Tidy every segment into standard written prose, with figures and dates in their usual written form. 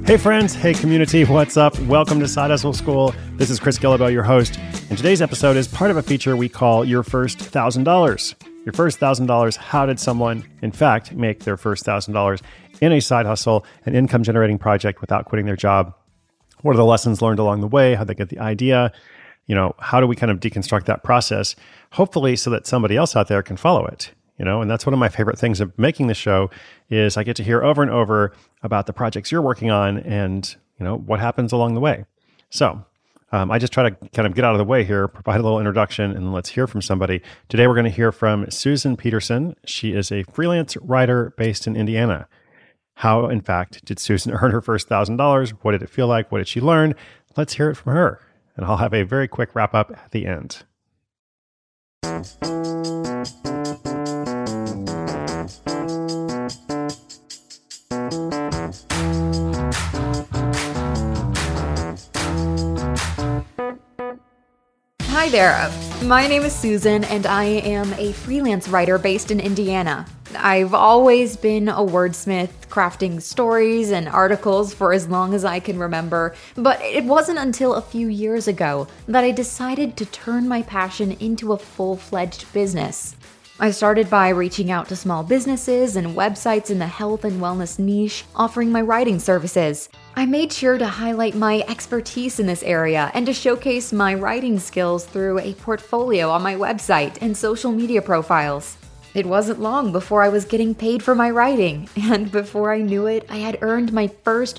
Hey friends, hey community, what's up? Welcome to Side Hustle School. This is Chris Guillebeau, your host, and today's episode is part of a feature we call Your First $1,000. Your first $1,000, how did someone, in fact, make their first $1,000 in a side hustle, an income-generating project without quitting their job? What are the lessons learned along the way? How'd they get the idea? How do we kind of deconstruct that process? Hopefully so that somebody else out there can follow it. And that's one of my favorite things of making the show is I get to hear over and over about the projects you're working on and, what happens along the way. So I just try to kind of get out of the way here, provide a little introduction, and let's hear from somebody. Today, we're going to hear from Susan Peterson. She is a freelance writer based in Indiana. How, in fact, did Susan earn her first $1,000? What did it feel like? What did she learn? Let's hear it from her. And I'll have a very quick wrap up at the end. Hi there, my name is Susan and I am a freelance writer based in Indiana. I've always been a wordsmith, crafting stories and articles for as long as I can remember, but it wasn't until a few years ago that I decided to turn my passion into a full-fledged business. I started by reaching out to small businesses and websites in the health and wellness niche, offering my writing services. I made sure to highlight my expertise in this area and to showcase my writing skills through a portfolio on my website and social media profiles. It wasn't long before I was getting paid for my writing, and before I knew it, I had earned my first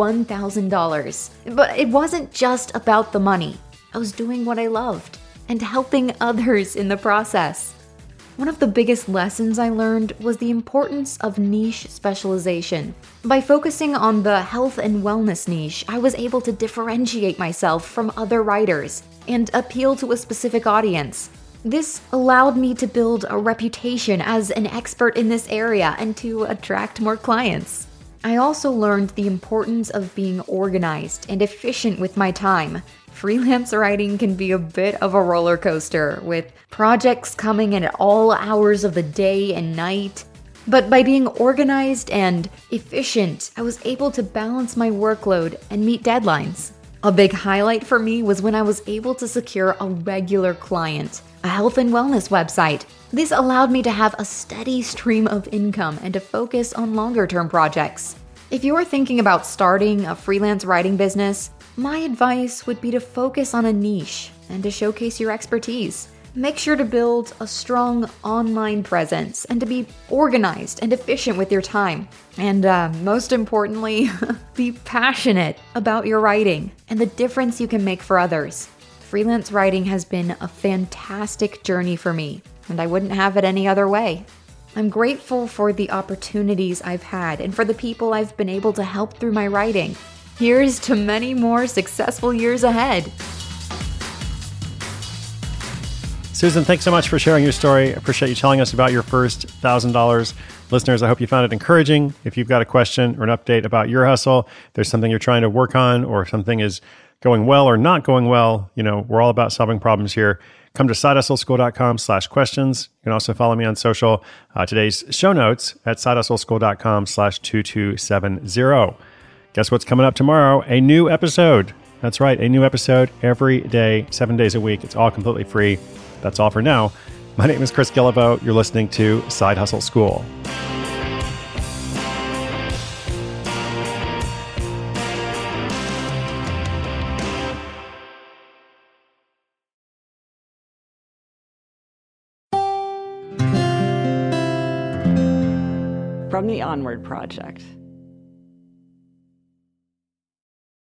$1,000. But it wasn't just about the money. I was doing what I loved and helping others in the process. One of the biggest lessons I learned was the importance of niche specialization. By focusing on the health and wellness niche, I was able to differentiate myself from other writers and appeal to a specific audience. This allowed me to build a reputation as an expert in this area and to attract more clients. I also learned the importance of being organized and efficient with my time. Freelance writing can be a bit of a roller coaster, with projects coming in at all hours of the day and night. But by being organized and efficient, I was able to balance my workload and meet deadlines. A big highlight for me was when I was able to secure a regular client, a health and wellness website. This allowed me to have a steady stream of income and to focus on longer-term projects. If you are thinking about starting a freelance writing business, my advice would be to focus on a niche and to showcase your expertise. Make sure to build a strong online presence and to be organized and efficient with your time. And most importantly, be passionate about your writing and the difference you can make for others. Freelance writing has been a fantastic journey for me, and I wouldn't have it any other way. I'm grateful for the opportunities I've had and for the people I've been able to help through my writing. Here's to many more successful years ahead. Susan, thanks so much for sharing your story. I appreciate you telling us about your first $1,000. Listeners, I hope you found it encouraging. If you've got a question or an update about your hustle, there's something you're trying to work on, or something is going well or not going well, we're all about solving problems here. Come to sidehustleschool.com/questions. You can also follow me on social. Today's show notes at sidehustleschool.com/2270. Guess what's coming up tomorrow? A new episode. That's right, a new episode every day, 7 days a week. It's all completely free. That's all for now. My name is Chris Guillebeau. You're listening to Side Hustle School. From the Onward Project.